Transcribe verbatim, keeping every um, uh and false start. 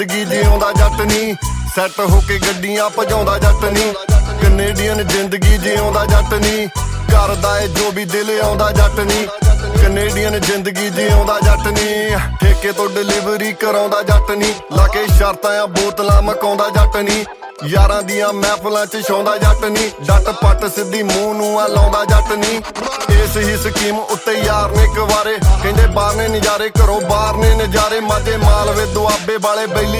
ਜ਼ਿੰਦਗੀ ਜਿਉਂਦਾ ਜੱਟ ਨੀ ਸੈੱਟ ਹੋ ਕੇ ਗੱਡੀਆਂ ਭਜਾਉਂਦਾ ਜੱਟ ਨੀ ਕੈਨੇਡੀਅਨ ਜ਼ਿੰਦਗੀ ਜਿਉਂਦਾ ਜੱਟ ਨੀ ਕਰਦਾ ਏ ਜੋ ਵੀ ਦਿਲ ਆਉਂਦਾ ਜੱਟ ਨੀ ਕੈਨੇਡੀਅਨ ਜ਼ਿੰਦਗੀ ਜਿਉਂਦਾ ਜੱਟ ਨੀ ਠੇਕੇ ਤੋਂ ਡਿਲੀਵਰੀ ਕਰਾਉਂਦਾ ਜੱਟ ਨੀ ਲਾ ਕੇ ਸ਼ਰਤਾਂ ਆ ਬੋਤਲਾਂ ਮਕਾਉਂਦਾ ਜੱਟ ਨੀ ਯਾਰਾਂ ਦੀਆਂ ਮਹਿਫਲਾਂ ਚ ਛਾਉਂਦਾ ਜੱਟ ਨੀ ਡੱਟ ਪੱਟ ਸਿੱਧੀ ਮੂੰਹ ਨੂੰ ਆ ਲਾਉਂਦਾ ਜੱਟ ਨੀ ਇਸ ਹੀ ਸਕੀਮ ਉੱਤੇ ਯਾਰ ਨੇ ਕਵਾਰੇ ਕਹਿੰਦੇ ਬਾਹਰ ਨੇ ਨਜ਼ਾਰੇ ਘਰੋਂ ਬਾਹਰ ਨੇ ਨਜ਼ਾਰੇ ਮਾਝੇ ਮਾਲਵੇ ਦੁਆਬੇ ਵਾਲੇ ਬੈਲੀ